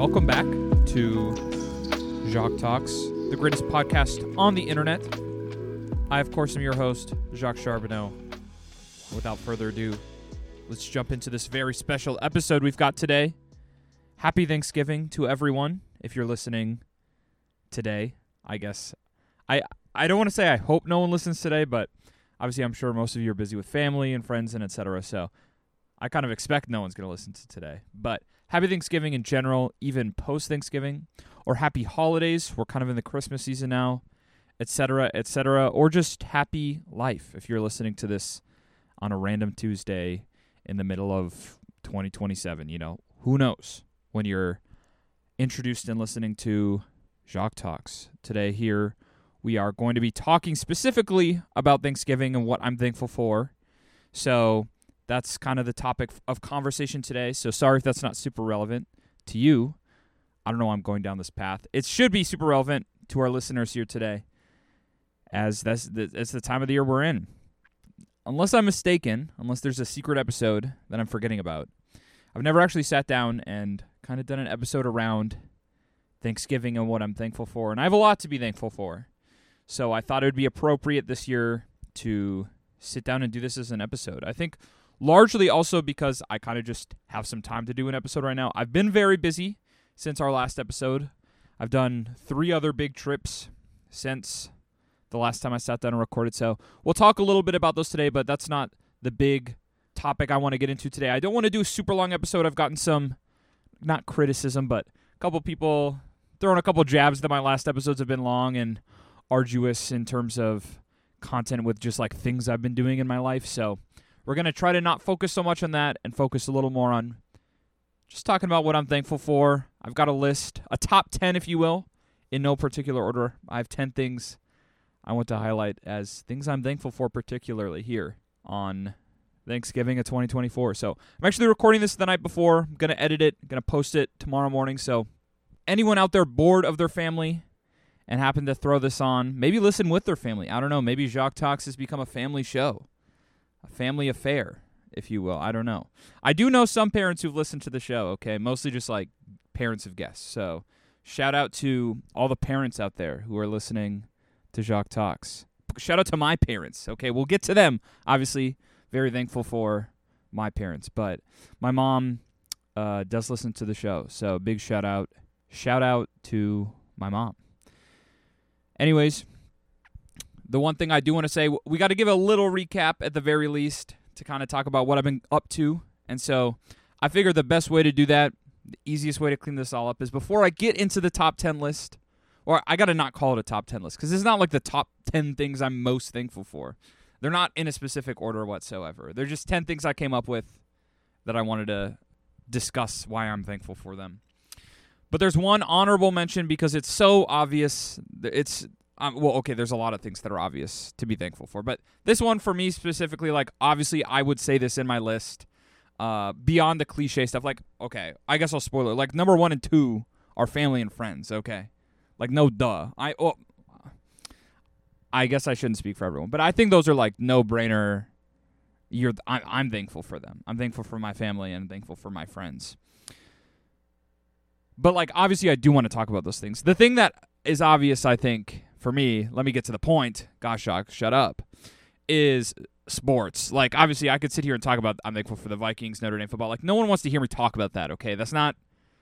Welcome back to Jacques Talks, the greatest podcast on the internet. I, of course, am your host, Jacques Charbonneau. Without further ado, let's jump into this very special episode we've got today. Happy Thanksgiving to everyone, if you're listening today, I guess. I don't want to say I hope no one listens today, but obviously I'm sure most of you are busy with family and friends and etc., so I kind of expect no one's going to listen to today. But happy Thanksgiving in general, even post-Thanksgiving, or happy holidays. We're kind of in the Christmas season now, etc., or just happy life if you're listening to this on a random Tuesday in the middle of 2027. You know, who knows when you're introduced and listening to Jacques Talks. Today here we are going to be talking specifically about Thanksgiving and what I'm thankful for. So that's kind of the topic of conversation today. So sorry if that's not super relevant to you. I don't know why I'm going down this path. It should be super relevant to our listeners here today, as that's the time of the year we're in. Unless I'm mistaken, unless there's a secret episode that I'm forgetting about, I've never actually sat down and kind of done an episode around Thanksgiving and what I'm thankful for. And I have a lot to be thankful for. So I thought it would be appropriate this year to sit down and do this as an episode. I think largely also because I kind of just have some time to do an episode right now. I've been very busy since our last episode. I've done 3 other big trips since the last time I sat down and recorded. So we'll talk a little bit about those today, but that's not the big topic I want to get into today. I don't want to do a super long episode. I've gotten some, not criticism, but a couple people throwing a couple jabs that my last episodes have been long and arduous in terms of content with just like things I've been doing in my life. So we're going to try to not focus so much on that and focus a little more on just talking about what I'm thankful for. I've got a list, a top 10, if you will, in no particular order. I have 10 things I want to highlight as things I'm thankful for, particularly here on Thanksgiving of 2024. So I'm actually recording this the night before. I'm going to edit it, going to post it tomorrow morning. So anyone out there bored of their family and happen to throw this on, maybe listen with their family. I don't know. Maybe Jacques Talks has become a family show, a family affair, if you will. I don't know. I do know some parents who've listened to the show, okay? Mostly just like parents of guests. So shout out to all the parents out there who are listening to Jacques Talks. Shout out to my parents, okay? We'll get to them, obviously. Very thankful for my parents. But my mom does listen to the show, so big shout out. Shout out to my mom. Anyways, the one thing I do want to say, we got to give a little recap at the very least to kind of talk about what I've been up to. And so I figured the best way to do that, the easiest way to clean this all up is before I get into the top 10 list, or I got to not call it a top 10 list because it's not like the top 10 things I'm most thankful for. They're not in a specific order whatsoever. They're just 10 things I came up with that I wanted to discuss why I'm thankful for them. But there's one honorable mention because it's so obvious. There's a lot of things that are obvious to be thankful for. But this one for me specifically, like, obviously I would say this in my list beyond the cliche stuff. Like, okay, I guess I'll spoil it. Like, number 1 and 2 are family and friends, okay? Like, no duh. I guess I shouldn't speak for everyone. But I think those are, like, no-brainer. I'm thankful for them. I'm thankful for my family and I'm thankful for my friends. But, like, obviously I do want to talk about those things. The thing that is obvious, I think, for me, let me get to the point, gosh, Jacques, shut up, is sports. Like, obviously I could sit here and talk about I'm thankful for the Vikings, Notre Dame football. Like, no one wants to hear me talk about that, okay? That's not,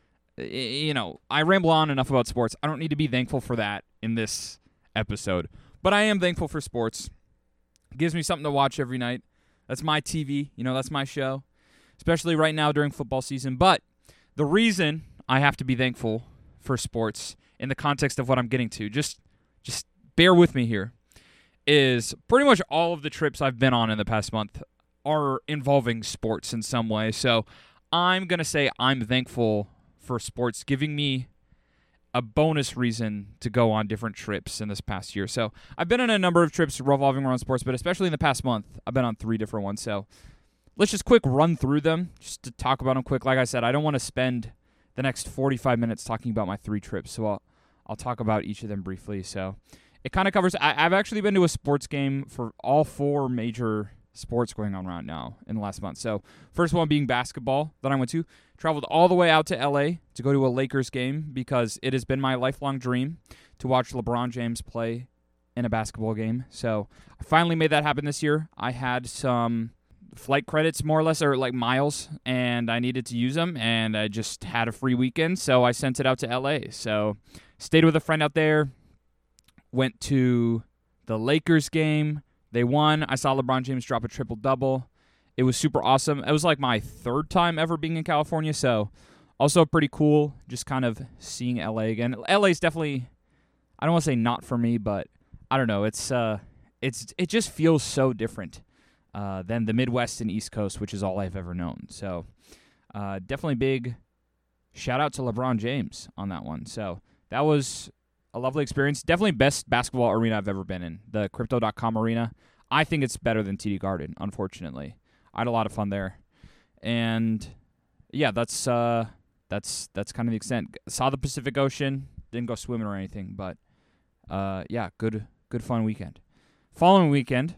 I ramble on enough about sports. I don't need to be thankful for that in this episode. But I am thankful for sports. It gives me something to watch every night. That's my TV. That's my show, especially right now during football season. But the reason I have to be thankful for sports in the context of what I'm getting to, just bear with me here, is pretty much all of the trips I've been on in the past month are involving sports in some way. So I'm going to say I'm thankful for sports giving me a bonus reason to go on different trips in this past year. So I've been on a number of trips revolving around sports, but especially in the past month, I've been on 3 different ones. So let's just quick run through them, just to talk about them quick. Like I said, I don't want to spend the next 45 minutes talking about my 3 trips, so I'll talk about each of them briefly. So it kind of covers, I've actually been to a sports game for all 4 major sports going on right now in the last month. So first one being basketball that I went to. Traveled all the way out to LA to go to a Lakers game because it has been my lifelong dream to watch LeBron James play in a basketball game. So I finally made that happen this year. I had some flight credits, more or less, or like miles, and I needed to use them, and I just had a free weekend, so I sent it out to LA. So stayed with a friend out there, went to the Lakers game. They won. I saw LeBron James drop a triple-double. It was super awesome. It was like my third time ever being in California, so also pretty cool just kind of seeing LA again. LA is definitely, I don't want to say not for me, but I don't know. It just feels so different than the Midwest and East Coast, which is all I've ever known. So definitely big shout out to LeBron James on that one. So that was a lovely experience. Definitely best basketball arena I've ever been in, the Crypto.com arena. I think it's better than TD Garden, unfortunately. I had a lot of fun there. And yeah, that's kind of the extent. Saw the Pacific Ocean, didn't go swimming or anything, but yeah, good fun weekend. Following weekend,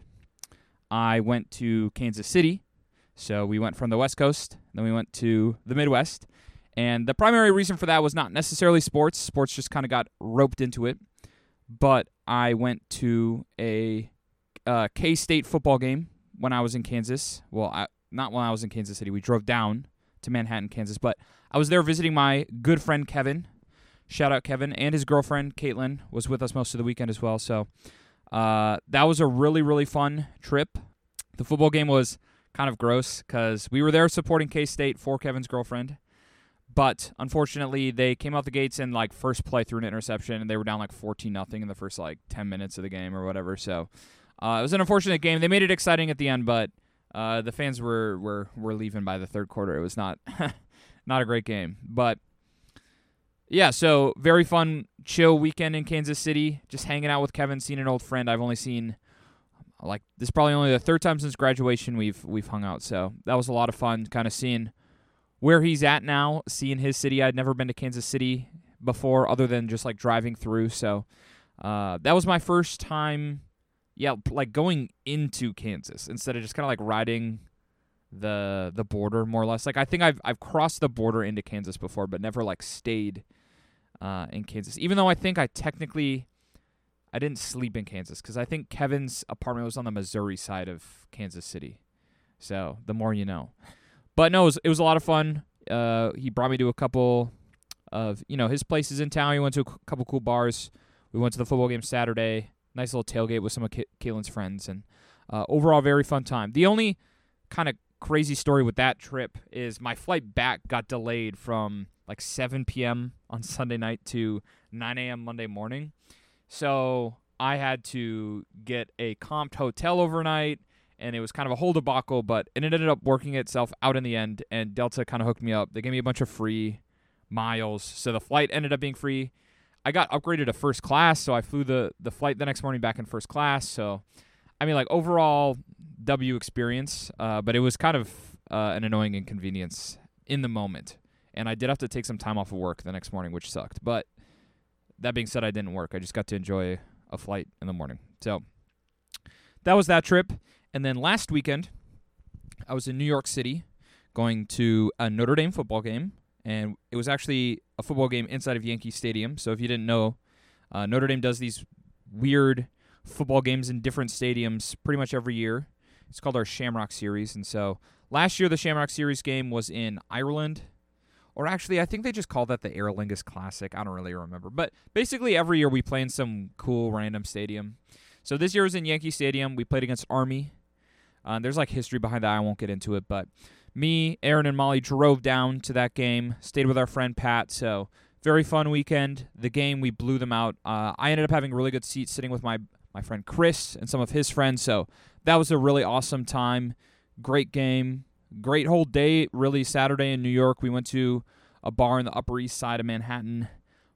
I went to Kansas City. So we went from the West Coast, then we went to the Midwest. And the primary reason for that was not necessarily sports. Sports just kind of got roped into it. But I went to a K-State football game when I was in Kansas. Well, not when I was in Kansas City. We drove down to Manhattan, Kansas. But I was there visiting my good friend Kevin. Shout out Kevin. And his girlfriend, Caitlin, was with us most of the weekend as well. So that was a really, really fun trip. The football game was kind of gross because we were there supporting K-State for Kevin's girlfriend. But unfortunately, they came out the gates and like first play through an interception, and they were down like 14-0 in the first like 10 minutes of the game or whatever. So it was an unfortunate game. They made it exciting at the end, but the fans were leaving by the third quarter. It was not not a great game. But yeah, so very fun, chill weekend in Kansas City. Just hanging out with Kevin, seeing an old friend I've only seen. Like this is probably only the third time since graduation we've hung out. So that was a lot of fun, kind of seeing where he's at now, seeing his city. I'd never been to Kansas City before other than just like driving through. So that was my first time, like going into Kansas instead of just kind of like riding the border more or less. Like I think I've crossed the border into Kansas before, but never like stayed in Kansas. Even though I think I didn't sleep in Kansas because I think Kevin's apartment was on the Missouri side of Kansas City. So the more you know. But no, it was a lot of fun. He brought me to a couple of, his places in town. We went to a couple cool bars. We went to the football game Saturday. Nice little tailgate with some of Caitlin's friends. And overall, very fun time. The only kind of crazy story with that trip is my flight back got delayed from like 7 p.m. on Sunday night to 9 a.m. Monday morning. So I had to get a comped hotel overnight. And it was kind of a whole debacle, but it ended up working itself out in the end, and Delta kind of hooked me up. They gave me a bunch of free miles, so the flight ended up being free. I got upgraded to first class, so I flew the flight the next morning back in first class. So, I mean, like, overall W experience, but it was kind of an annoying inconvenience in the moment. And I did have to take some time off of work the next morning, which sucked. But that being said, I didn't work. I just got to enjoy a flight in the morning. So that was that trip. And then last weekend, I was in New York City going to a Notre Dame football game. And it was actually a football game inside of Yankee Stadium. So if you didn't know, Notre Dame does these weird football games in different stadiums pretty much every year. It's called our Shamrock Series. And so last year, the Shamrock Series game was in Ireland. Or actually, I think they just called that the Aer Lingus Classic. I don't really remember. But basically, every year we play in some cool random stadium. So this year was in Yankee Stadium. We played against Army. There's like history behind that. I won't get into it, but me, Aaron, and Molly drove down to that game, stayed with our friend Pat, so very fun weekend. The game, we blew them out. I ended up having really good seats sitting with my friend Chris and some of his friends, so that was a really awesome time. Great game. Great whole day, really. Saturday in New York, we went to a bar in the Upper East Side of Manhattan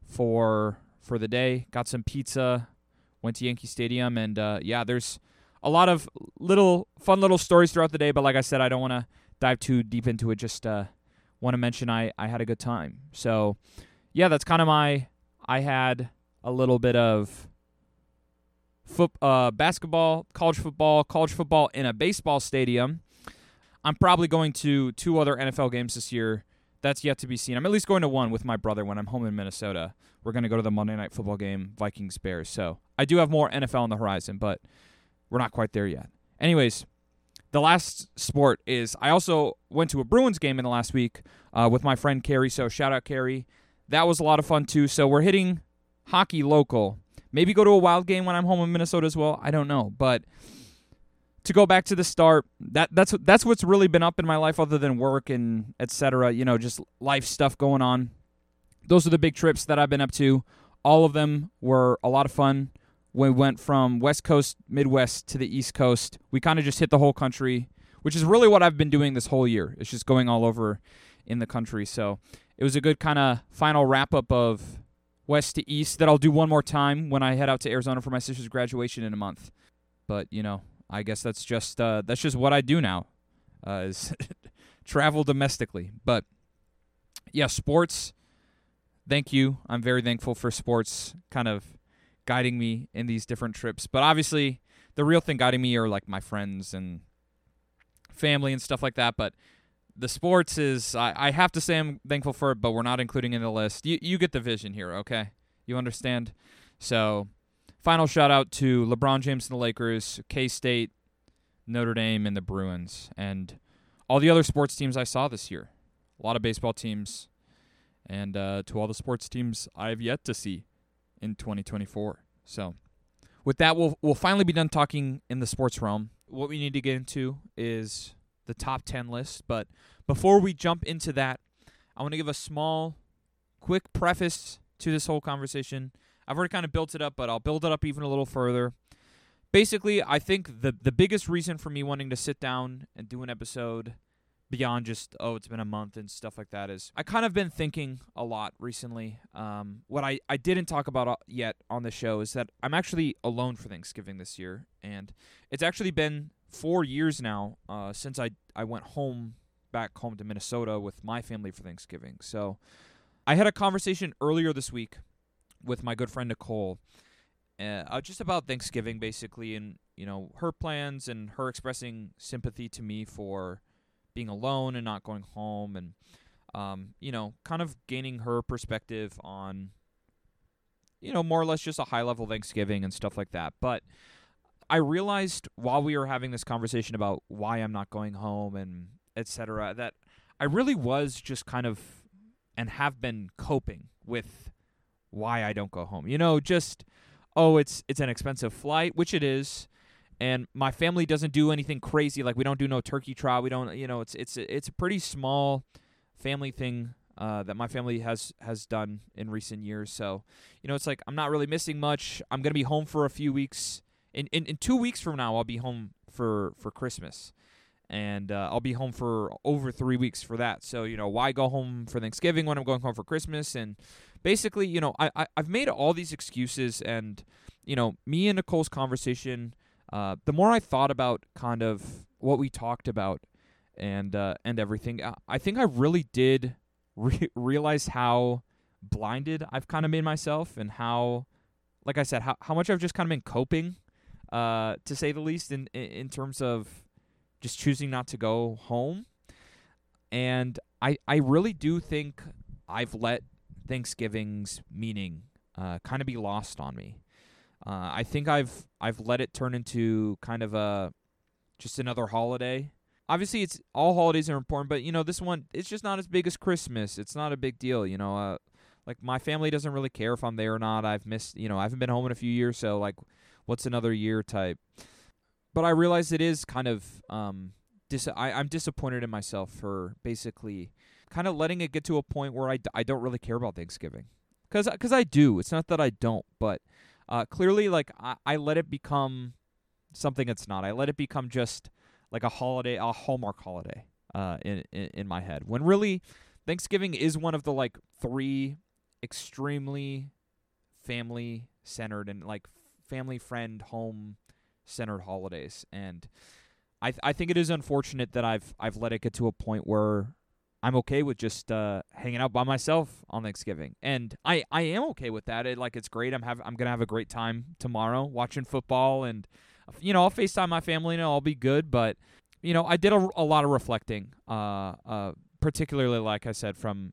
for the day, got some pizza, went to Yankee Stadium, and there's a lot of fun little stories throughout the day, but like I said, I don't want to dive too deep into it. Just want to mention I had a good time. So, yeah, that's kind of I had a little bit of basketball, college football in a baseball stadium. I'm probably going to 2 other NFL games this year. That's yet to be seen. I'm at least going to one with my brother when I'm home in Minnesota. We're going to go to the Monday Night Football game, Vikings-Bears. So I do have more NFL on the horizon, but we're not quite there yet. Anyways, the last sport is I also went to a Bruins game in the last week with my friend Carrie. So shout out Carrie. That was a lot of fun too. So we're hitting hockey local. Maybe go to a Wild game when I'm home in Minnesota as well. I don't know, but to go back to the start, that's what's really been up in my life other than work and etc. Just life stuff going on. Those are the big trips that I've been up to. All of them were a lot of fun. We went from West Coast, Midwest to the East Coast. We kind of just hit the whole country, which is really what I've been doing this whole year. It's just going all over in the country. So it was a good kind of final wrap-up of West to East that I'll do one more time when I head out to Arizona for my sister's graduation in a month. But, I guess that's just what I do now, is travel domestically. But, yeah, sports, thank you. I'm very thankful for sports kind of guiding me in these different trips. But obviously, the real thing guiding me are, like, my friends and family and stuff like that. But the sports is, I have to say I'm thankful for it, but we're not including in the list. You get the vision here, okay? You understand? So, final shout-out to LeBron James and the Lakers, K-State, Notre Dame, and the Bruins, and all the other sports teams I saw this year. A lot of baseball teams, and to all the sports teams I have yet to see in 2024. So, with that, we'll finally be done talking in the sports realm. What we need to get into is the top 10 list, but before we jump into that, I want to give a small, quick preface to this whole conversation. I've already kind of built it up, but I'll build it up even a little further. Basically, I think the biggest reason for me wanting to sit down and do an episode beyond just, it's been a month and stuff like that is I kind of been thinking a lot recently. What I didn't talk about yet on the show is that I'm actually alone for Thanksgiving this year, and it's actually been 4 years now since I went back home to Minnesota with my family for Thanksgiving. So I had a conversation earlier this week with my good friend Nicole, just about Thanksgiving basically, and her plans and her expressing sympathy to me for being alone and not going home, and kind of gaining her perspective on more or less just a high level Thanksgiving and stuff like that. But I realized while we were having this conversation about why I'm not going home and etc. that I really was just kind of and have been coping with why I don't go home. Just, it's an expensive flight, which it is, and my family doesn't do anything crazy. Like, we don't do no turkey trot. We don't, it's a pretty small family thing that my family has done in recent years. So, it's like I'm not really missing much. I'm going to be home for a few weeks. In 2 weeks from now, I'll be home for Christmas. And I'll be home for over 3 weeks for that. So, why go home for Thanksgiving when I'm going home for Christmas? And basically, I've made all these excuses. And, me and Nicole's conversation, the more I thought about kind of what we talked about and everything, I think I really did realize how blinded I've kind of made myself, and how, like I said, how much I've just kind of been coping, to say the least, in terms of just choosing not to go home. And I really do think I've let Thanksgiving's meaning kind of be lost on me. I think I've let it turn into kind of just another holiday. Obviously, it's all holidays are important, but this one, it's just not as big as Christmas. It's not a big deal, like, my family doesn't really care if I'm there or not. I've missed, I haven't been home in a few years, so like, what's another year type. But I realize it is kind of, I'm disappointed in myself for basically kind of letting it get to a point where I don't really care about Thanksgiving. Because I do. It's not that I don't, but clearly, like, I let it become something it's not. I let it become just like a holiday, a Hallmark holiday in my head. When really, Thanksgiving is one of the, like, 3 extremely family-centered and, like, family, friend, home-centered holidays. And I think it is unfortunate that I've let it get to a point where I'm okay with just hanging out by myself on Thanksgiving, and I am okay with that. It's great. I'm gonna have a great time tomorrow watching football, and I'll FaceTime my family and I'll be good. But I did a lot of reflecting, particularly like I said from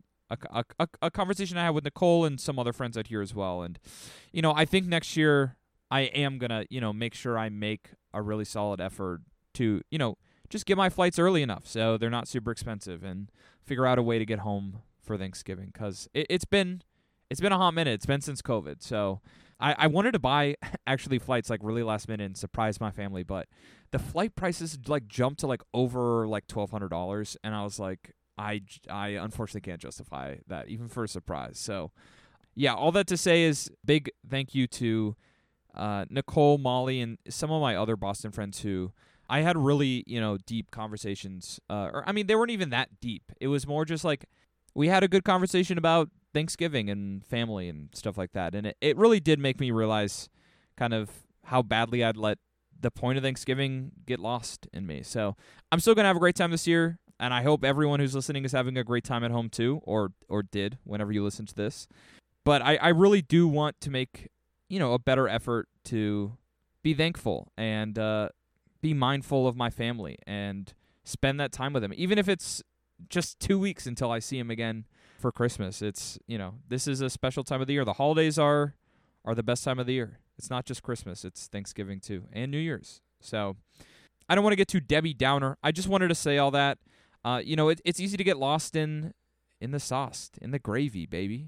a conversation I had with Nicole and some other friends out here as well. And I think next year I am gonna make sure I make a really solid effort to just get my flights early enough so they're not super expensive, and figure out a way to get home for Thanksgiving, because it's been a hot minute. It's been since COVID. So I wanted to buy actually flights like really last minute and surprise my family, but the flight prices like jumped to like over like $1,200, and I was like, I unfortunately can't justify that even for a surprise. So yeah, all that to say is big thank you to Nicole, Molly, and some of my other Boston friends who I had really, deep conversations. They weren't even that deep. It was more just like we had a good conversation about Thanksgiving and family and stuff like that. And it really did make me realize kind of how badly I'd let the point of Thanksgiving get lost in me. So I'm still going to have a great time this year. And I hope everyone who's listening is having a great time at home too, or did whenever you listen to this. But I really do want to make, a better effort to be thankful and be mindful of my family and spend that time with them, even if it's just 2 weeks until I see them again for Christmas. It's this is a special time of the year. The holidays are the best time of the year. It's not just Christmas, it's Thanksgiving too, and New Year's. So I don't want to get too Debbie Downer. I just wanted to say all that. It's easy to get lost in the sauce, in the gravy, baby.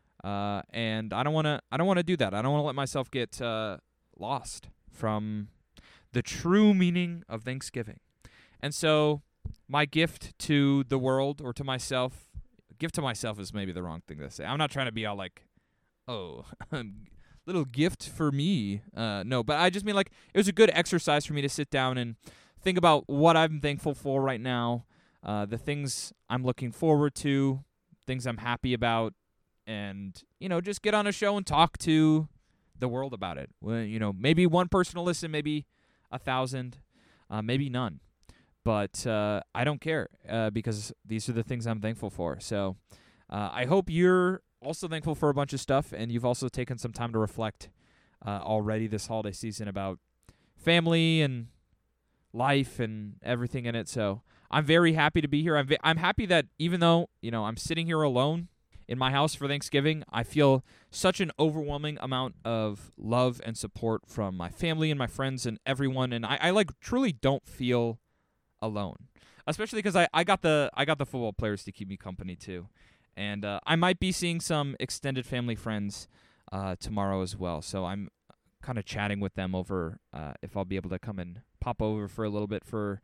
And I don't want to do that. I don't want to let myself get lost from the true meaning of Thanksgiving. And so my gift to the world, or to myself, gift to myself is maybe the wrong thing to say. I'm not trying to be all like, oh, little gift for me. No, but I just mean like it was a good exercise for me to sit down and think about what I'm thankful for right now, the things I'm looking forward to, things I'm happy about, and, just get on a show and talk to the world about it. Well, maybe one person will listen, maybe 1,000, maybe none. But I don't care because these are the things I'm thankful for. So I hope you're also thankful for a bunch of stuff, and you've also taken some time to reflect already this holiday season about family and life and everything in it. So I'm very happy to be here. I'm happy that even though, I'm sitting here alone in my house for Thanksgiving, I feel such an overwhelming amount of love and support from my family and my friends and everyone, and I truly don't feel alone, especially because I got the football players to keep me company too, and I might be seeing some extended family friends tomorrow as well. So I'm kind of chatting with them over if I'll be able to come and pop over for a little bit for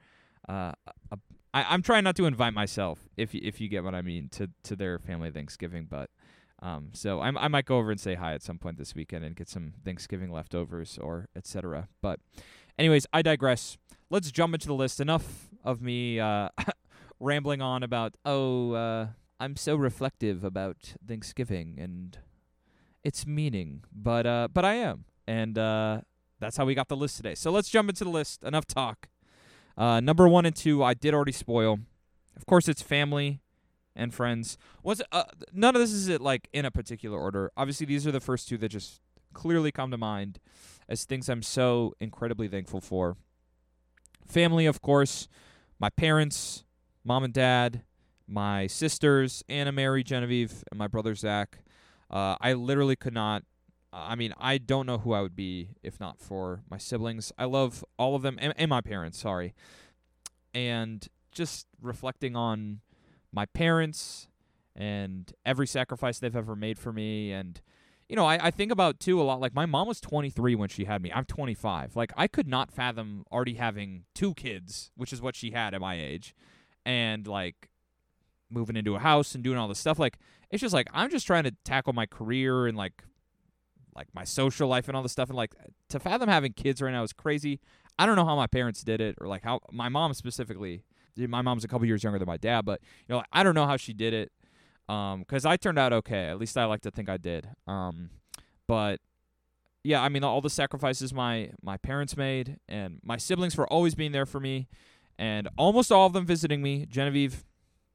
I'm trying not to invite myself, if you get what I mean, to their family Thanksgiving, but so I might go over and say hi at some point this weekend and get some Thanksgiving leftovers or etc. But anyways, I digress. Let's jump into the list. Enough of me rambling on about I'm so reflective about Thanksgiving and its meaning, but I am, and that's how we got the list today. So let's jump into the list. Enough talk. Number 1 and 2, I did already spoil. Of course, it's family and friends. None of this is like in a particular order. Obviously, these are the first two that just clearly come to mind as things I'm so incredibly thankful for. Family, of course, my parents, mom and dad, my sisters, Anna, Mary, Genevieve, and my brother Zach. I literally could not. I don't know who I would be if not for my siblings. I love all of them, and my parents, sorry. And just reflecting on my parents and every sacrifice they've ever made for me. And, I think about, too, a lot, like, my mom was 23 when she had me. I'm 25. Like, I could not fathom already having 2 kids, which is what she had at my age, and, like, moving into a house and doing all this stuff. Like, it's just, like, I'm just trying to tackle my career and, like my social life and all this stuff, and like to fathom having kids right now is crazy. I don't know how my parents did it, or like how my mom specifically. My mom's a couple years younger than my dad, but I don't know how she did it. Because I turned out okay. At least I like to think I did. But yeah, all the sacrifices my parents made, and my siblings for always being there for me, and almost all of them visiting me. Genevieve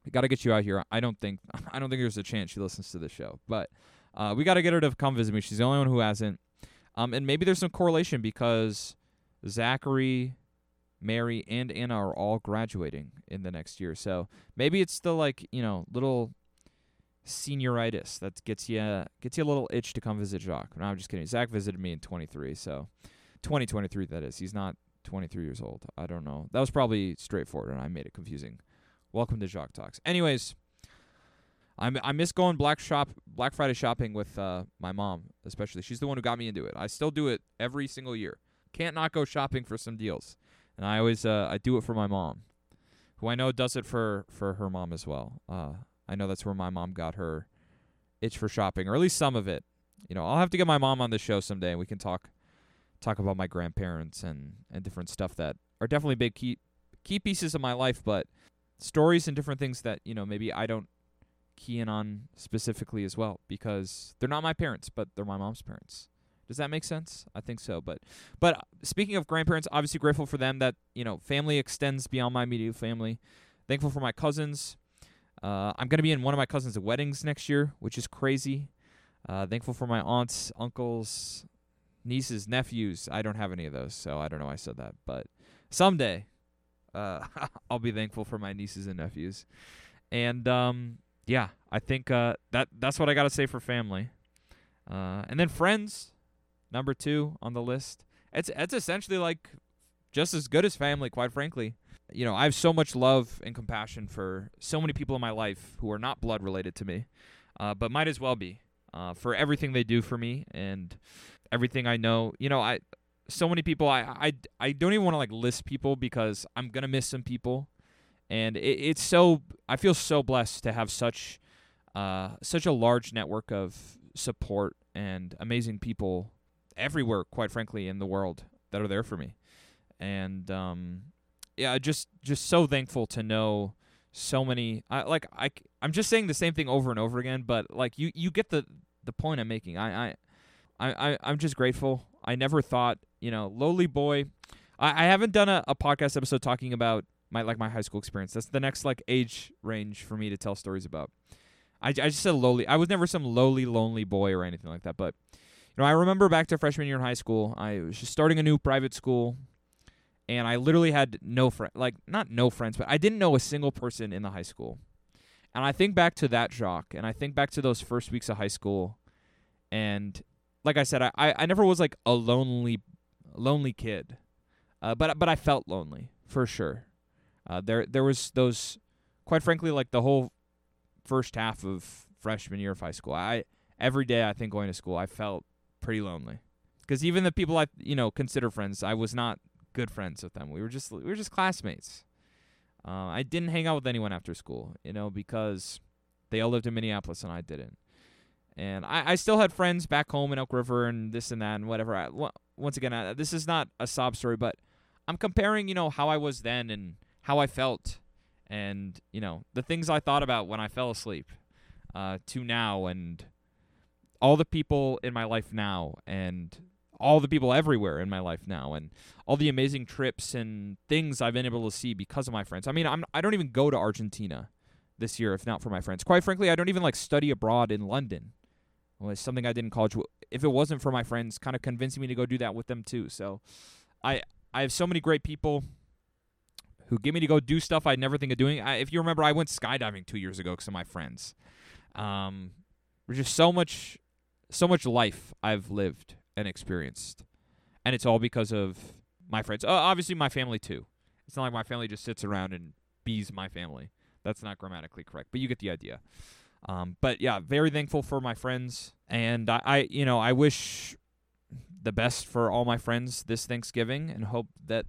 We got to get you out here. I don't think there's a chance she listens to this show, but we got to get her to come visit me. She's the only one who hasn't. And maybe there's some correlation because Zachary, Mary, and Anna are all graduating in the next year. So maybe it's the little senioritis that gets you a little itch to come visit Jacques. No, I'm just kidding. Zach visited me in 23, so 2023 that is. He's not 23 years old. I don't know. That was probably straightforward, and I made it confusing. Welcome to Jacques Talks. Anyways, I miss going Black Friday shopping with my mom, especially. She's the one who got me into it. I still do it every single year. Can't not go shopping for some deals. And I always I do it for my mom, who I know does it for her mom as well. I know that's where my mom got her itch for shopping, or at least some of it. I'll have to get my mom on the show someday, and we can talk about my grandparents and different stuff that are definitely big key pieces of my life, but stories and different things that, maybe I don't key in on specifically as well, because they're not my parents, but they're my mom's parents. Does that make sense? I think so. But speaking of grandparents, obviously grateful for them that, family extends beyond my immediate family. Thankful for my cousins. I'm going to be in one of my cousins' weddings next year, which is crazy. Thankful for my aunts, uncles, nieces, nephews. I don't have any of those, so I don't know why I said that. But someday, I'll be thankful for my nieces and nephews. And, I think that's what I got to say for family. And then friends, number 2 on the list. It's essentially like just as good as family, quite frankly. I have so much love and compassion for so many people in my life who are not blood related to me, but might as well be, for everything they do for me and everything I know. So many people, I don't even want to list people because I'm going to miss some people. And I feel so blessed to have such a large network of support and amazing people everywhere, quite frankly, in the world that are there for me. And, just so thankful to know so many. I'm just saying the same thing over and over again, but you get the point I'm making. I'm just grateful. I never thought, lowly boy. I haven't done a podcast episode talking about my high school experience. That's the next age range for me to tell stories about. I just said lowly. I was never some lowly, lonely boy or anything like that. But, I remember back to freshman year in high school, I was just starting a new private school, and I literally had no friends. Not no friends, but I didn't know a single person in the high school. And I think back to that, Jacques, and I think back to those first weeks of high school, and like I said, I never was a lonely kid, but I felt lonely for sure. There was those, quite frankly, the whole first half of freshman year of high school. Every day I think going to school, I felt pretty lonely, because even the people I consider friends, I was not good friends with them. We were just classmates. I didn't hang out with anyone after school, because they all lived in Minneapolis and I didn't. And I still had friends back home in Elk River and this and that and whatever. Once again, this is not a sob story, but I'm comparing, how I was then and how I felt, and the things I thought about when I fell asleep, to now, and all the people in my life now, and all the people everywhere in my life now, and all the amazing trips and things I've been able to see because of my friends. I mean, I don't even go to Argentina this year if not for my friends. Quite frankly, I don't even study abroad in London. Well, it's something I did in college. If it wasn't for my friends kind of convincing me to go do that with them too. So I have so many great people who get me to go do stuff I'd never think of doing. If you remember, I went skydiving 2 years ago because of my friends. There's just so much life I've lived and experienced, and it's all because of my friends. Obviously, my family too. It's not like my family just sits around and bees my family. That's not grammatically correct, but you get the idea. But yeah, very thankful for my friends, and I wish the best for all my friends this Thanksgiving, and hope that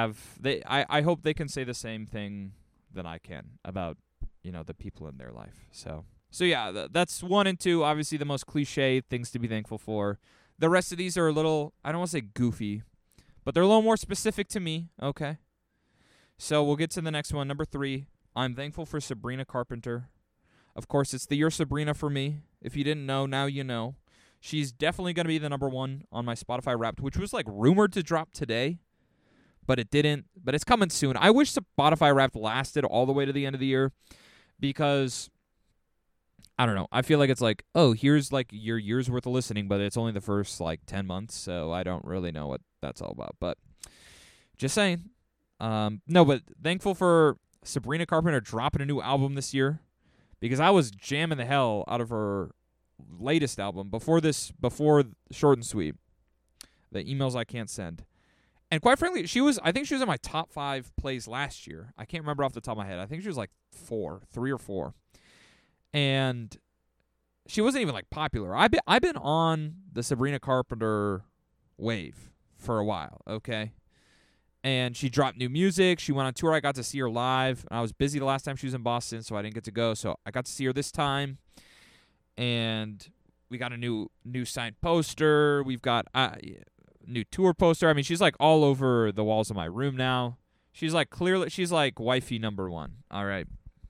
I hope they can say the same thing that I can about the people in their life. So yeah, that's 1 and 2. Obviously, the most cliche things to be thankful for. The rest of these are a little, I don't want to say goofy, but they're a little more specific to me. Okay, so we'll get to the next one. Number 3, I'm thankful for Sabrina Carpenter. Of course, it's the year Sabrina for me. If you didn't know, now you know. She's definitely going to be the number 1 on my Spotify Wrapped, which was rumored to drop today, but it didn't. But it's coming soon. I wish Spotify Wrapped lasted all the way to the end of the year, because I don't know. I feel like it's like, oh, here's like your year's worth of listening, but it's only the first like 10 months, so I don't really know what that's all about. But just saying. No, but thankful for Sabrina Carpenter dropping a new album this year, because I was jamming the hell out of her latest album before Short and Sweet, the Emails I Can't Send. And quite frankly, I think she was in my top 5 plays last year. I can't remember off the top of my head. I think she was like 3 or 4. And she wasn't even like popular. I've been on the Sabrina Carpenter wave for a while, okay? And she dropped new music. She went on tour. I got to see her live. I was busy the last time she was in Boston, so I didn't get to go. So I got to see her this time. And we got a new signed poster. We've got new tour poster. I mean, she's like all over the walls of my room now. She's like wifey number 1. All right.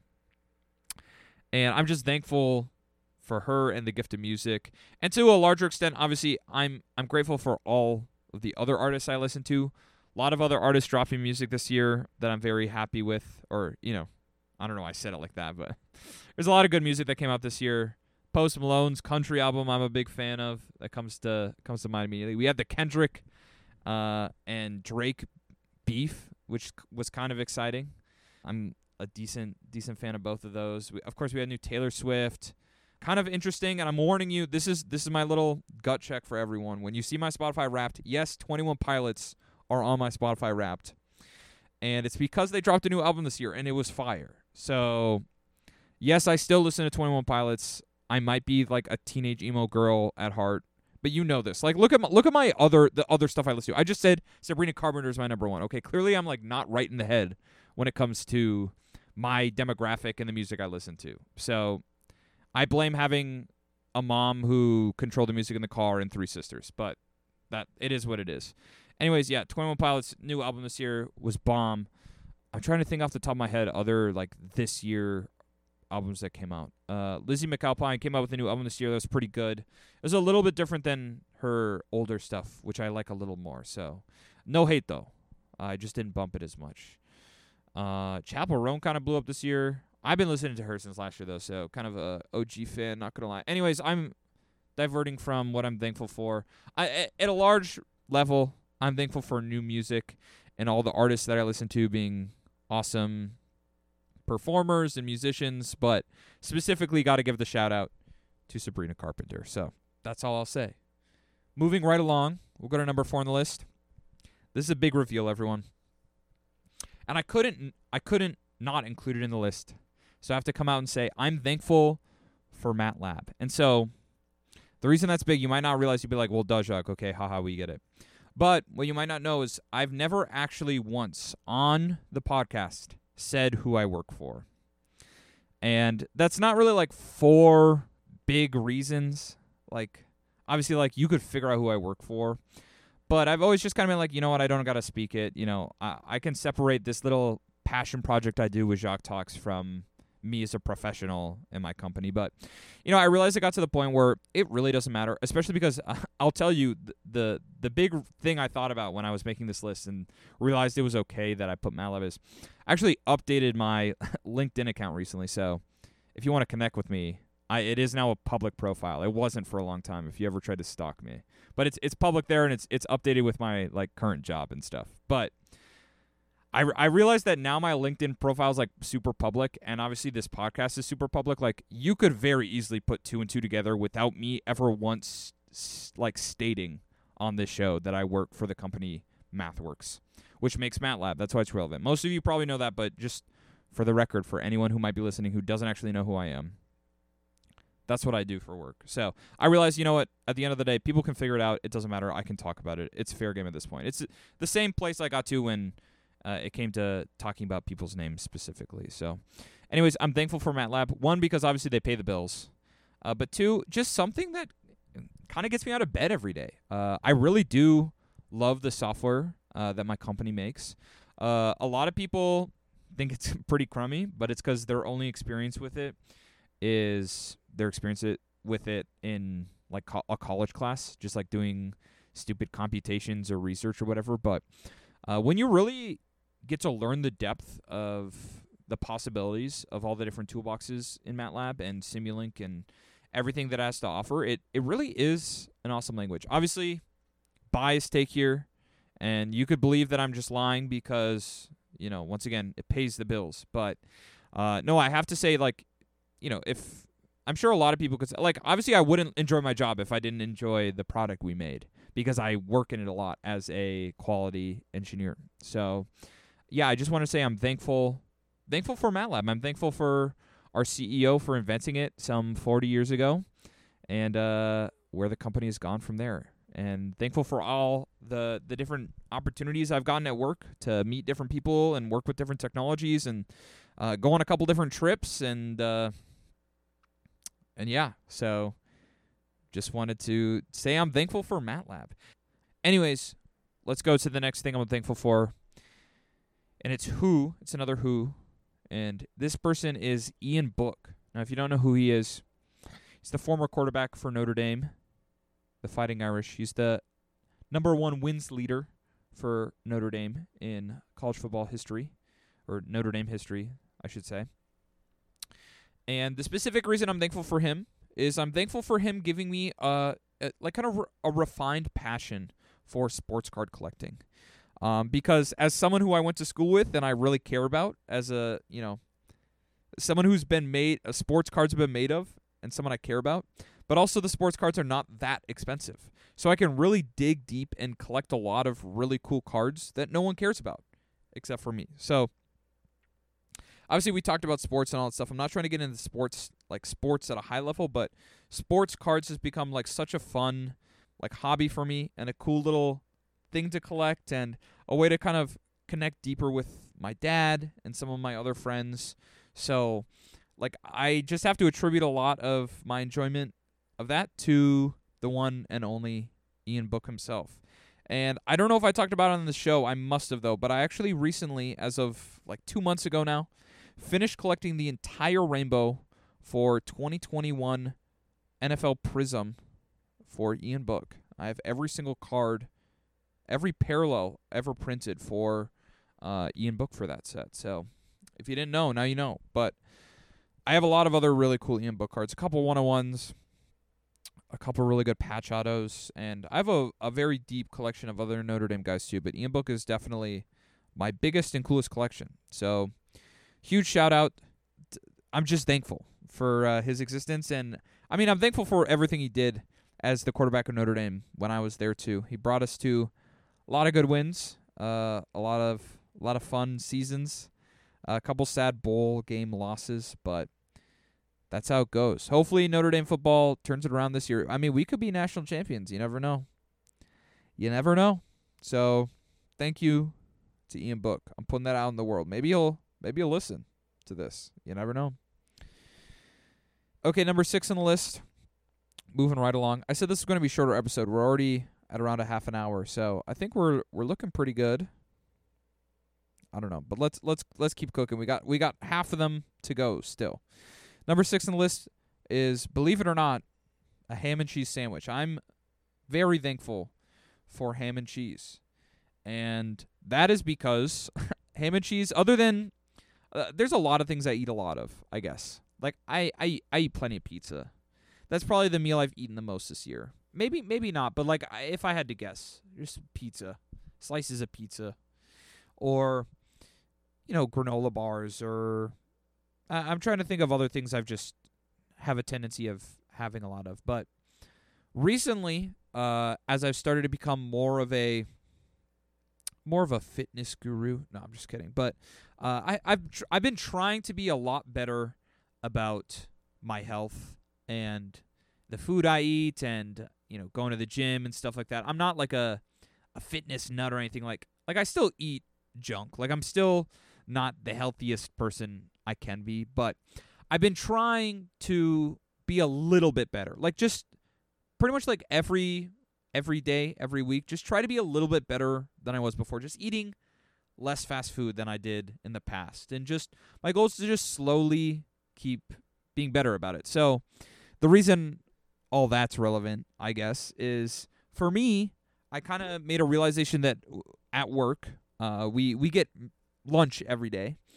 And I'm just thankful for her and the gift of music. And to a larger extent, obviously, I'm grateful for all of the other artists I listen to. A lot of other artists dropping music this year that I'm very happy with. Or, I don't know why I said it like that, but there's a lot of good music that came out this year. Post Malone's country album I'm a big fan of. That comes to mind immediately. We had the Kendrick and Drake beef, which was kind of exciting. I'm a decent fan of both of those. Of course, we had new Taylor Swift. Kind of interesting, and I'm warning you, this is my little gut check for everyone. When you see my Spotify Wrapped, yes, 21 Pilots are on my Spotify Wrapped. And it's because they dropped a new album this year, and it was fire. So, yes, I still listen to 21 Pilots. I might be like a teenage emo girl at heart, but you know this. Like, look at my the other stuff I listen to. I just said Sabrina Carpenter is my number 1. Okay, clearly I'm like not right in the head when it comes to my demographic and the music I listen to. So I blame having a mom who controlled the music in the car and 3 sisters, but that it is what it is. Anyways, yeah, 21 Pilots' new album this year was bomb. I'm trying to think off the top of my head other like this year albums that came out. Lizzie McAlpine came out with a new album this year that was pretty good. It was a little bit different than her older stuff, which I like a little more. So no hate though. I just didn't bump it as much. Chappell Roan kind of blew up this year. I've been listening to her since last year, though, so kind of a OG fan, not going to lie. Anyways, I'm diverting from what I'm thankful for. At a large level, I'm thankful for new music and all the artists that I listen to being awesome performers and musicians, but specifically got to give the shout-out to Sabrina Carpenter. So that's all I'll say. Moving right along, we'll go to number 4 on the list. This is a big reveal, everyone. And I couldn't not include it in the list. So I have to come out and say, I'm thankful for MATLAB. And so the reason that's big, you might not realize, you'd be like, well, duh, Jacques, okay, haha, we get it. But what you might not know is I've never actually once on the podcast said who I work for. And that's not really like 4 big reasons. Like, obviously, like, you could figure out who I work for. But I've always just kind of been like, you know what, I don't got to speak it. I can separate this little passion project I do with Jacques Talks from me as a professional in my company. But, I realized it got to the point where it really doesn't matter, especially because I'll tell you the big thing I thought about when I was making this list and realized it was okay that I put MATLAB is I actually updated my LinkedIn account recently. So if you want to connect with me, it is now a public profile. It wasn't for a long time if you ever tried to stalk me. But it's public there, and it's updated with my like current job and stuff. But I realized that now my LinkedIn profile is like super public, and obviously this podcast is super public. Like, you could very easily put 2 and 2 together without me ever once like stating on this show that I work for the company MathWorks, which makes MATLAB. That's why it's relevant. Most of you probably know that, but just for the record, for anyone who might be listening who doesn't actually know who I am, that's what I do for work. So I realized, you know what, at the end of the day, people can figure it out. It doesn't matter. I can talk about it. It's fair game at this point. It's the same place I got to when it came to talking about people's names specifically. So anyways, I'm thankful for MATLAB. 1, because obviously they pay the bills. But 2, just something that kind of gets me out of bed every day. I really do love the software that my company makes. A lot of people think it's pretty crummy, but it's because their only experience with it is their experience with it in like a college class, just like doing stupid computations or research or whatever. But when you really get to learn the depth of the possibilities of all the different toolboxes in MATLAB and Simulink and everything that it has to offer, it really is an awesome language. Obviously, bias take here, and you could believe that I'm just lying because, once again, it pays the bills. But no, I have to say, if I'm sure a lot of people could say, obviously I wouldn't enjoy my job if I didn't enjoy the product we made, because I work in it a lot as a quality engineer. So, yeah, I just want to say I'm thankful for MATLAB. I'm thankful for our CEO for inventing it some 40 years ago, and where the company has gone from there. And thankful for all the different opportunities I've gotten at work to meet different people and work with different technologies and go on a couple different trips and yeah, so just wanted to say I'm thankful for MATLAB. Anyways, let's go to the next thing I'm thankful for. And it's another Who. And this person is Ian Book. Now, if you don't know who he is, he's the former quarterback for Notre Dame, the Fighting Irish. He's the #1 wins leader for Notre Dame in college football history, or Notre Dame history, I should say. And the specific reason I'm thankful for him is I'm thankful for him giving me a refined passion for sports card collecting. Because as someone who I went to school with and I really care about, as someone who's been made, sports cards have been made of, and someone I care about, but also the sports cards are not that expensive. So I can really dig deep and collect a lot of really cool cards that no one cares about except for me. So obviously we talked about sports and all that stuff. I'm not trying to get into sports at a high level, but sports cards has become such a fun hobby for me and a cool little thing to collect and a way to kind of connect deeper with my dad and some of my other friends. So I just have to attribute a lot of my enjoyment of that to the one and only Ian Book himself. And I don't know if I talked about it on the show. I must have, though. But I actually recently, as of 2 months ago now, finished collecting the entire rainbow for 2021 NFL Prism for Ian Book. I have every single card, every parallel ever printed for Ian Book for that set. So if you didn't know, now you know. But I have a lot of other really cool Ian Book cards, a couple 101s, a couple really good patch autos, and I have a very deep collection of other Notre Dame guys too, but Ian Book is definitely my biggest and coolest collection. So huge shout out. I'm just thankful for his existence, and I'm thankful for everything he did as the quarterback of Notre Dame when I was there too. He brought us to a lot of good wins, a lot of fun seasons, a couple sad bowl game losses, but that's how it goes. Hopefully Notre Dame football turns it around this year. We could be national champions. You never know. So thank you to Ian Book. I'm putting that out in the world. Maybe he'll listen to this. You never know. Okay, number 6 on the list. Moving right along. I said this is going to be a shorter episode. We're already at around a half an hour, so I think we're looking pretty good. I don't know, but let's keep cooking. We got half of them to go still. Number 6 on the list is, believe it or not, a ham and cheese sandwich. I'm very thankful for ham and cheese, and that is because ham and cheese. Other than there's a lot of things I eat a lot of, I guess. I eat plenty of pizza. That's probably the meal I've eaten the most this year. Maybe not, but if I had to guess, just pizza, slices of pizza, or granola bars, or I'm trying to think of other things I've just have a tendency of having a lot of. But recently, as I've started to become more of a fitness guru. No, I'm just kidding. But I've been trying to be a lot better about my health and the food I eat, and going to the gym and stuff like that. I'm not like a fitness nut or anything. Like I still eat junk. I'm still not the healthiest person I can be, but I've been trying to be a little bit better. Just pretty much every day, every week, just try to be a little bit better than I was before. Just eating less fast food than I did in the past. And just my goal is to just slowly keep being better about it. So the reason all that's relevant, I guess, is for me, I kind of made a realization that at work, we get lunch every day.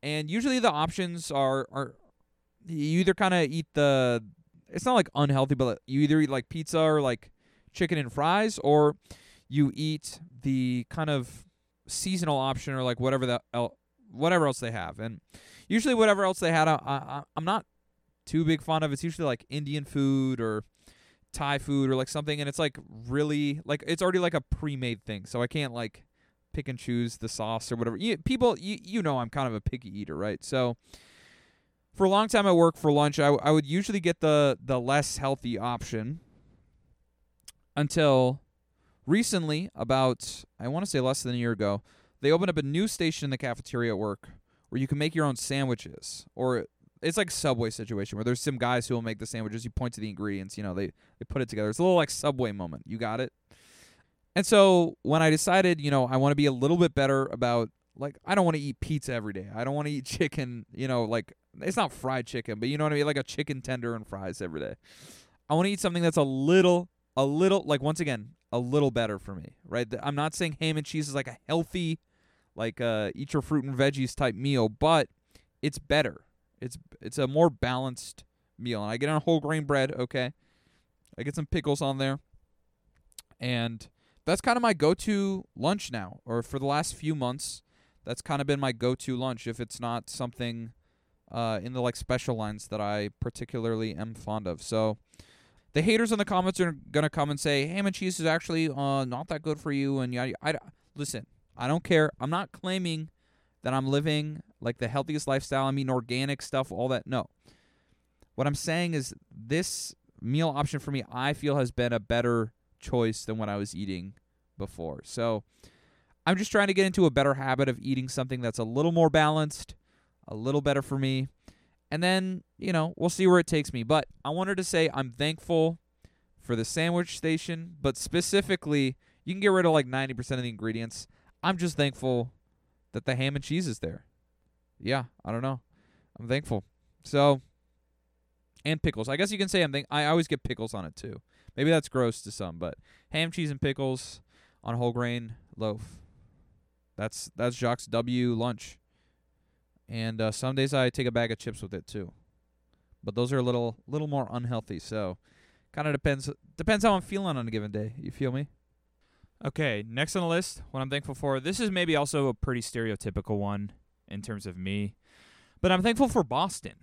And usually the options are you either kind of eat it's not like unhealthy, but you either eat like pizza or like chicken and fries, or you eat the kind of seasonal option or like whatever else they have. And usually whatever else they had, I'm not too big fond of. It's usually like Indian food or Thai food or like something, and it's like really like it's already like a pre-made thing, so I can't like pick and choose the sauce or whatever. You know I'm kind of a picky eater, right? So for a long time at work for lunch, I would usually get the less healthy option until recently, about, I want to say less than a year ago, they opened up a new station in the cafeteria at work where you can make your own sandwiches. Or it's like a Subway situation where there's some guys who will make the sandwiches. You point to the ingredients, they put it together. It's a little like Subway moment. You got it? And so when I decided, I want to be a little bit better about, like, I don't want to eat pizza every day. I don't want to eat chicken, like, it's not fried chicken, but you know what I mean? Like a chicken tender and fries every day. I want to eat something that's a little, like, once again, a little better for me, right? I'm not saying ham and cheese is like a healthy, like, eat your fruit and veggies type meal, but it's better. It's a more balanced meal. And I get on whole grain bread, okay? I get some pickles on there. And that's kind of my go-to lunch now, or for the last few months, that's kind of been my go-to lunch if it's not something in the like special lines that I particularly am fond of. So the haters in the comments are going to come and say, ham and cheese is actually not that good for you. And listen, I don't care. I'm not claiming that I'm living like the healthiest lifestyle. I mean, organic stuff, all that. No. What I'm saying is this meal option for me, I feel, has been a better choice than what I was eating before. So I'm just trying to get into a better habit of eating something that's a little more balanced, a little better for me. And then, we'll see where it takes me. But I wanted to say I'm thankful for the sandwich station, but specifically, you can get rid of like 90% of the ingredients. I'm just thankful that the ham and cheese is there. Yeah, I don't know. I'm thankful. So, and pickles. I guess you can say I always get pickles on it too. Maybe that's gross to some, but ham, cheese, and pickles on a whole grain loaf. That's Jacques W. lunch. And some days I take a bag of chips with it too. But those are a little more unhealthy, so kind of depends how I'm feeling on a given day. You feel me? Okay, next on the list, what I'm thankful for. This is maybe also a pretty stereotypical one in terms of me, but I'm thankful for Boston.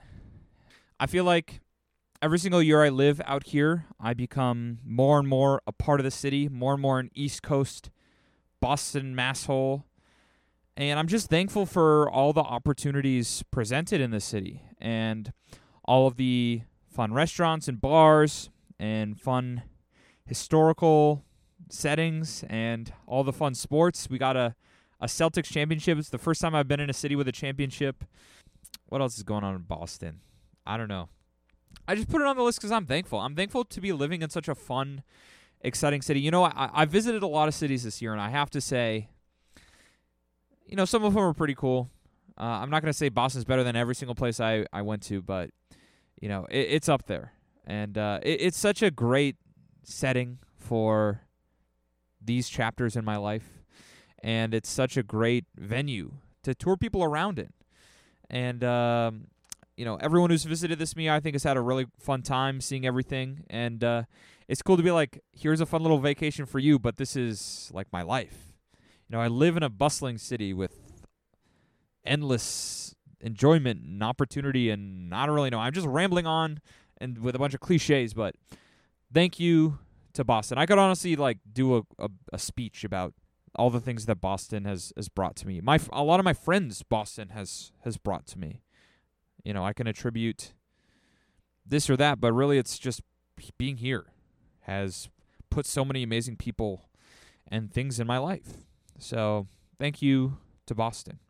I feel like every single year I live out here, I become more and more a part of the city, more and more an East Coast Boston masshole. And I'm just thankful for all the opportunities presented in the city and all of the fun restaurants and bars and fun historical settings and all the fun sports. We got a Celtics championship. It's the first time I've been in a city with a championship. What else is going on in Boston? I don't know. I just put it on the list because I'm thankful. I'm thankful to be living in such a fun, exciting city. I visited a lot of cities this year, and I have to say, some of them are pretty cool. I'm not going to say Boston's better than every single place I went to, but, it's up there. And it's such a great setting for these chapters in my life, and it's such a great venue to tour people around in. And, everyone who's visited this me, I think, has had a really fun time seeing everything. And it's cool to be like, here's a fun little vacation for you, but this is like my life. I live in a bustling city with endless enjoyment and opportunity, and I don't really know. I'm just rambling on and with a bunch of cliches, but thank you to Boston. I could honestly do a speech about all the things that Boston has brought to me. A lot of my friends Boston has brought to me. I can attribute this or that, but really it's just being here has put so many amazing people and things in my life. So thank you to Boston.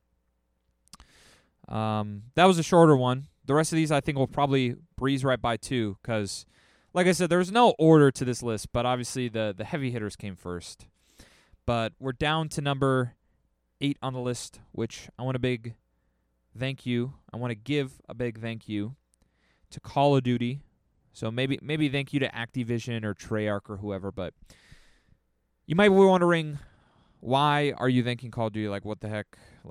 That was a shorter one. The rest of these I think will probably breeze right by too, because like I said, there's no order to this list, but obviously the heavy hitters came first. But we're down to number 8 on the list, which I want a big thank you. I want to give a big thank you to Call of Duty. So maybe thank you to Activision or Treyarch or whoever, but you might be wondering, why are you thanking Call of Duty? Like, what the heck? Like,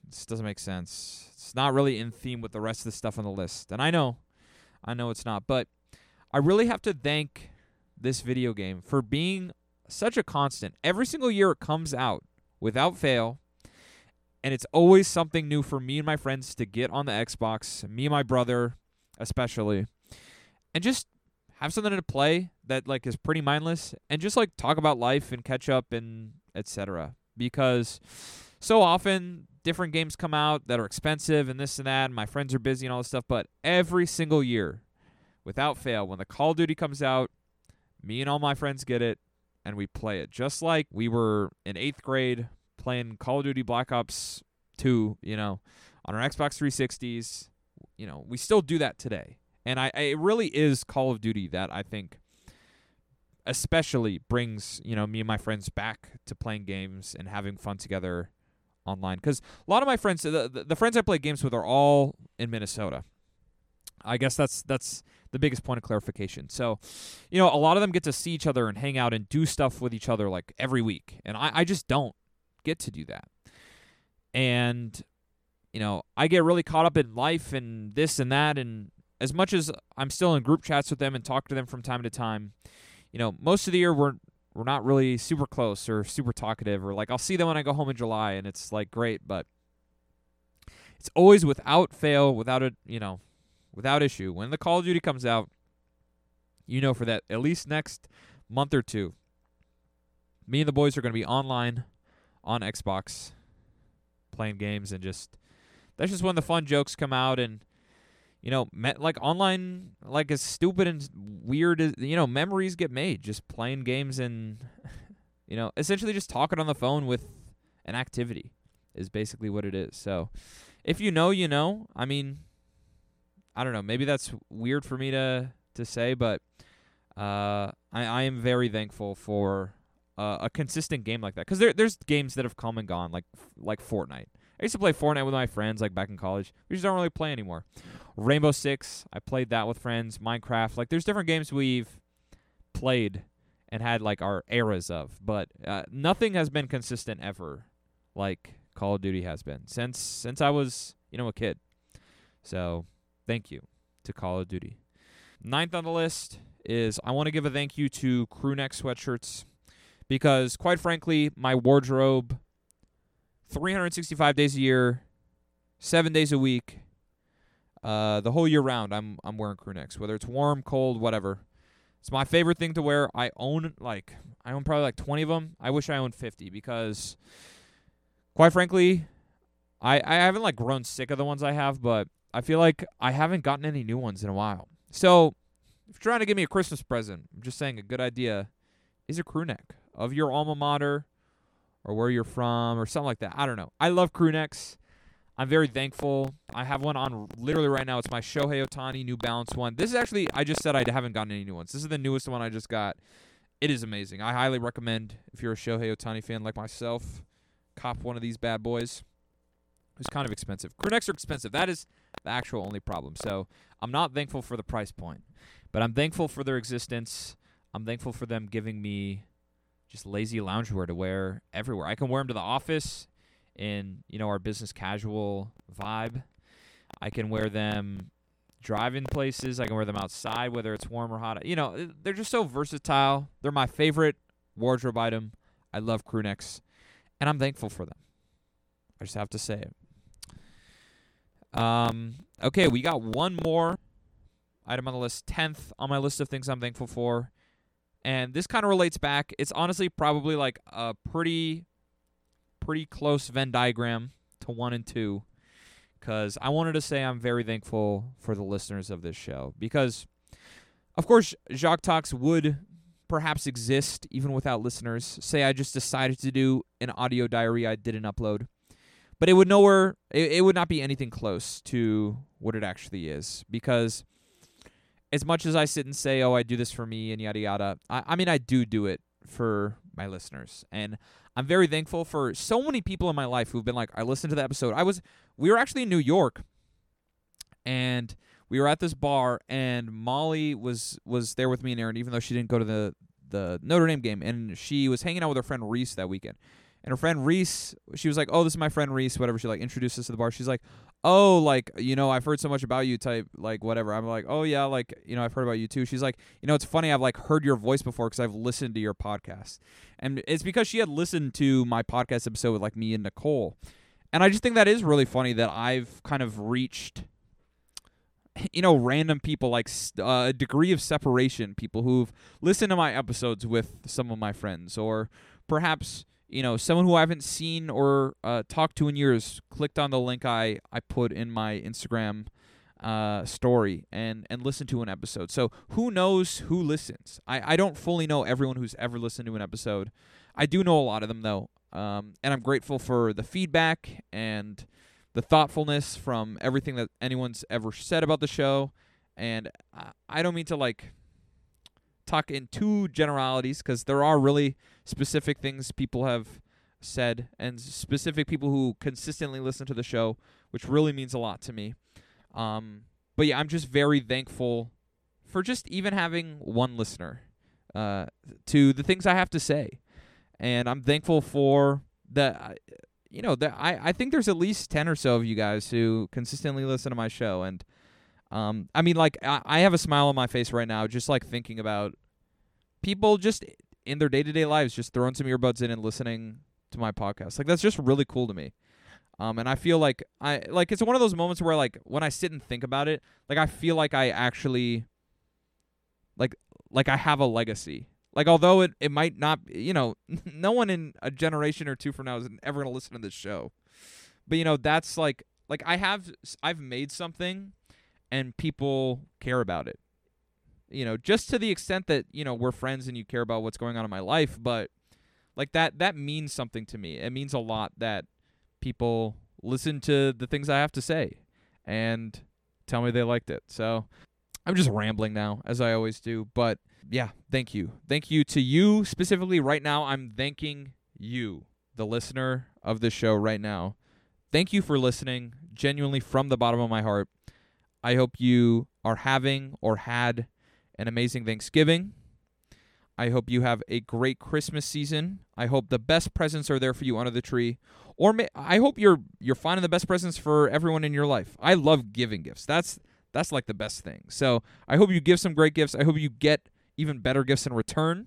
This doesn't make sense. It's not really in theme with the rest of the stuff on the list. And I know it's not. But I really have to thank this video game for being such a constant. Every single year it comes out without fail. And it's always something new for me and my friends to get on the Xbox, me and my brother especially, and just have something to play that like is pretty mindless, and just like talk about life and catch up and etc. Because so often different games come out that are expensive and this and that, and my friends are busy and all this stuff, but every single year, without fail, when the Call of Duty comes out, me and all my friends get it, and we play it. Just like we were in 8th grade playing Call of Duty Black Ops 2, on our Xbox 360s. We still do that today. And it really is Call of Duty that I think especially brings, me and my friends back to playing games and having fun together online. Because a lot of my friends, the friends I play games with are all in Minnesota. I guess that's the biggest point of clarification. So, a lot of them get to see each other and hang out and do stuff with each other like every week. And I just don't get to do that. And, I get really caught up in life and this and that. And as much as I'm still in group chats with them and talk to them from time to time, most of the year we're not really super close or super talkative, or like I'll see them when I go home in July and it's like great, but it's always without fail, without issue. When the Call of Duty comes out, for that at least next month or two, me and the boys are going to be online on Xbox playing games, and that's just when the fun jokes come out. And like online, like as stupid and weird as memories get made just playing games, and essentially just talking on the phone with an activity is basically what it is. So if I mean, I don't know, maybe that's weird for me to say, but I am very thankful for a consistent game like that, because there's games that have come and gone, like Fortnite. I used to play Fortnite with my friends like back in college. We just don't really play anymore. Rainbow Six, I played that with friends. Minecraft, like there's different games we've played and had like our eras of, but nothing has been consistent ever like Call of Duty has been since I was a kid. So thank you to Call of Duty. 9th on the list is I want to give a thank you to crew neck sweatshirts, because quite frankly, my wardrobe, 365 days a year, 7 days a week, the whole year round, I'm wearing crew necks, whether it's warm, cold, whatever. It's my favorite thing to wear. I own probably like 20 of them. I wish I owned 50, because quite frankly, I haven't like grown sick of the ones I have, but I feel like I haven't gotten any new ones in a while. So if you're trying to give me a Christmas present, I'm just saying a good idea is a crew neck of your alma mater or where you're from or something like that. I don't know. I love crew necks. I'm very thankful. I have one on literally right now. It's my Shohei Ohtani New Balance one. This is actually, I just said I haven't gotten any new ones. This is the newest one I just got. It is amazing. I highly recommend, if you're a Shohei Ohtani fan like myself, cop one of these bad boys. It's kind of expensive. Crew necks are expensive. That is the actual only problem. So I'm not thankful for the price point, but I'm thankful for their existence. I'm thankful for them giving me just lazy loungewear to wear everywhere. I can wear them to the office in, our business casual vibe. I can wear them driving places. I can wear them outside, whether it's warm or hot. They're just so versatile. They're my favorite wardrobe item. I love crew necks, and I'm thankful for them. I just have to say it. Okay, we got one more item on the list, 10th on my list of things I'm thankful for. And this kind of relates back. It's honestly probably like a pretty close Venn diagram to 1 and 2, because I wanted to say I'm very thankful for the listeners of this show. Because, of course, Jacques Talks would perhaps exist even without listeners. Say I just decided to do an audio diary I didn't upload. But it would not be anything close to what it actually is. Because as much as I sit and say, I do this for me and yada yada, I mean, I do it for my listeners. And I'm very thankful for so many people in my life who've been like, I listened to the episode. We were actually in New York, and we were at this bar, and Molly was there with me and Aaron, even though she didn't go to the Notre Dame game, and she was hanging out with her friend Reese that weekend. And her friend Reese, she was like, oh, this is my friend Reese, whatever. She like introduced us to the bar. She's like, oh, like, I've heard so much about you type, like, whatever. I'm like, oh, yeah, like, I've heard about you too. She's like, it's funny. I've like heard your voice before because I've listened to your podcast. And it's because she had listened to my podcast episode with like me and Nicole. And I just think that is really funny that I've kind of reached, random people, like a degree of separation, people who've listened to my episodes with some of my friends, or perhaps, someone who I haven't seen or talked to in years clicked on the link I put in my Instagram story and listened to an episode. So who knows who listens? I don't fully know everyone who's ever listened to an episode. I do know a lot of them, though, and I'm grateful for the feedback and the thoughtfulness from everything that anyone's ever said about the show. And I don't mean to, like, talk in two generalities, because there are really specific things people have said and specific people who consistently listen to the show, which really means a lot to me. But yeah, I'm just very thankful for just even having one listener to the things I have to say. And I'm thankful for that. I think there's at least 10 or so of you guys who consistently listen to my show. And I mean, like, I have a smile on my face right now just like thinking about people just in their day-to-day lives just throwing some earbuds in and listening to my podcast. Like, that's just really cool to me. And I feel like it's one of those moments where, like, when I sit and think about it, like, I feel like I actually like I have a legacy. Like, although it might not, no one in a generation or two from now is ever going to listen to this show. But, that's like I've made something and people care about it. Just to the extent that, we're friends and you care about what's going on in my life. But, like, that means something to me. It means a lot that people listen to the things I have to say and tell me they liked it. So I'm just rambling now, as I always do. But, yeah, thank you. Thank you to you specifically right now. I'm thanking you, the listener of this show right now. Thank you for listening, genuinely from the bottom of my heart. I hope you are having or had an amazing Thanksgiving. I hope you have a great Christmas season. I hope the best presents are there for you under the tree. Or I hope you're finding the best presents for everyone in your life. I love giving gifts. That's like the best thing. So I hope you give some great gifts. I hope you get even better gifts in return.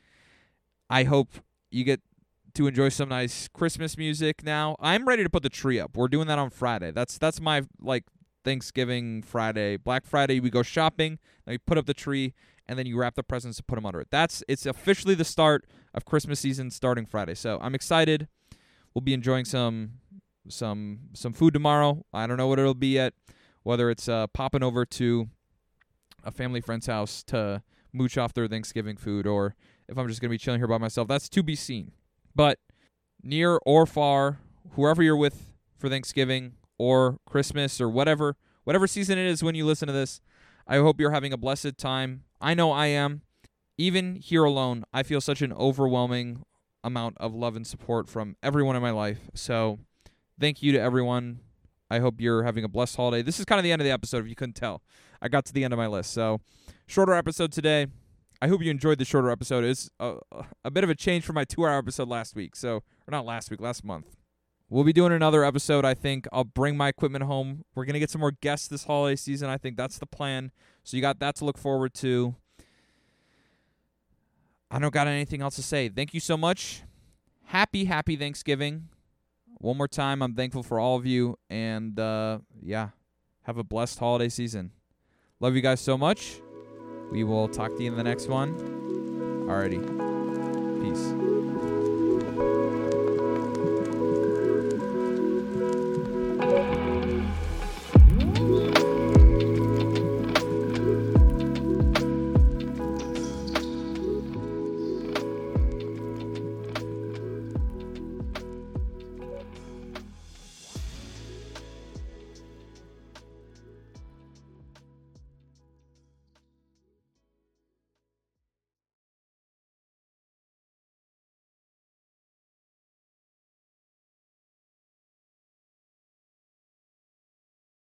I hope you get to enjoy some nice Christmas music now. I'm ready to put the tree up. We're doing that on Friday. That's my, like, Thanksgiving Friday. Black Friday, we go shopping, then we put up the tree, and then you wrap the presents and put them under it. It's officially the start of Christmas season starting Friday. So I'm excited. We'll be enjoying some food tomorrow. I don't know what it'll be yet, whether it's popping over to a family friend's house to mooch off their Thanksgiving food, or if I'm just going to be chilling here by myself. That's to be seen. But near or far, whoever you're with for Thanksgiving or Christmas or whatever season it is when you listen to this, I hope you're having a blessed time. I know I am. Even here alone, I feel such an overwhelming amount of love and support from everyone in my life. So thank you to everyone. I hope you're having a blessed holiday. This is kind of the end of the episode, if you couldn't tell. I got to the end of my list. So shorter episode today. I hope you enjoyed the shorter episode. It's a bit of a change from my 2-hour episode last week. Or not last week, last month. We'll be doing another episode, I think. I'll bring my equipment home. We're going to get some more guests this holiday season. I think that's the plan. So you got that to look forward to. I don't got anything else to say. Thank you so much. Happy Thanksgiving. One more time, I'm thankful for all of you. And, have a blessed holiday season. Love you guys so much. We will talk to you in the next one. Alrighty. Peace.